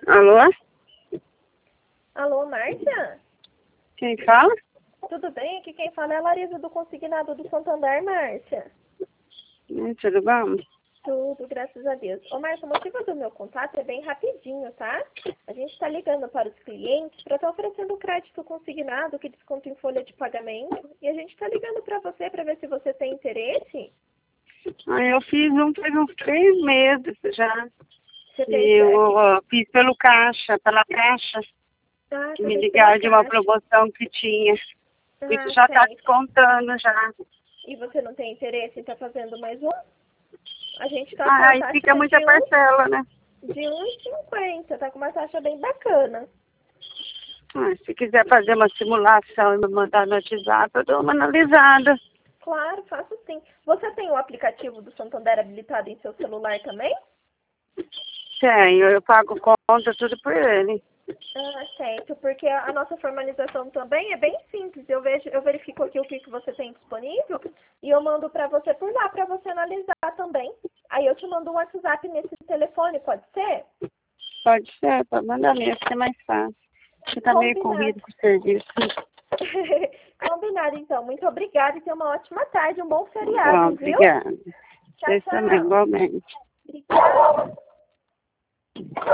Alô? Alô, Márcia? Quem fala? Tudo bem? Aqui quem fala é a Larissa do Consignado do Santander, Márcia. Tudo bom? Tudo, graças a Deus. Ô, Márcia, o motivo do meu contato é bem rapidinho, tá? A gente está ligando para os clientes para estar oferecendo crédito consignado que desconta em folha de pagamento. E a gente está ligando para você para ver se você tem interesse. Eu fiz faz uns 3 meses já. Você tem E eu certo? fiz pela caixa, Ah, que você me fez pela ligaram de uma Caixa. promoção que tinha. Isso Ah, já está certo. descontando já. E você não tem interesse em estar fazendo mais um? A gente está com uma Aí fica taxa muita parcela, né? de 1,50. Tá com uma taxa bem bacana. Se quiser fazer uma simulação e me mandar no WhatsApp, eu dou uma analisada. Claro, faço sim. Você tem o aplicativo do Santander habilitado em seu celular também? Tenho, eu pago conta, tudo por ele. Ah, certo, porque a nossa formalização também é bem simples. Eu verifico aqui o que você tem disponível e eu mando para você por lá para você analisar também. Aí eu te mando um WhatsApp nesse telefone, pode ser? Pode ser, pode mandar mesmo, que é mais fácil. Você tá meio Combinado. corrido com o serviço. Combinado, então. Muito obrigada e tenha uma ótima tarde, um bom Bom, feriado, viu? obrigada. Tchau, Vocês também, tchau. igualmente. Obrigada.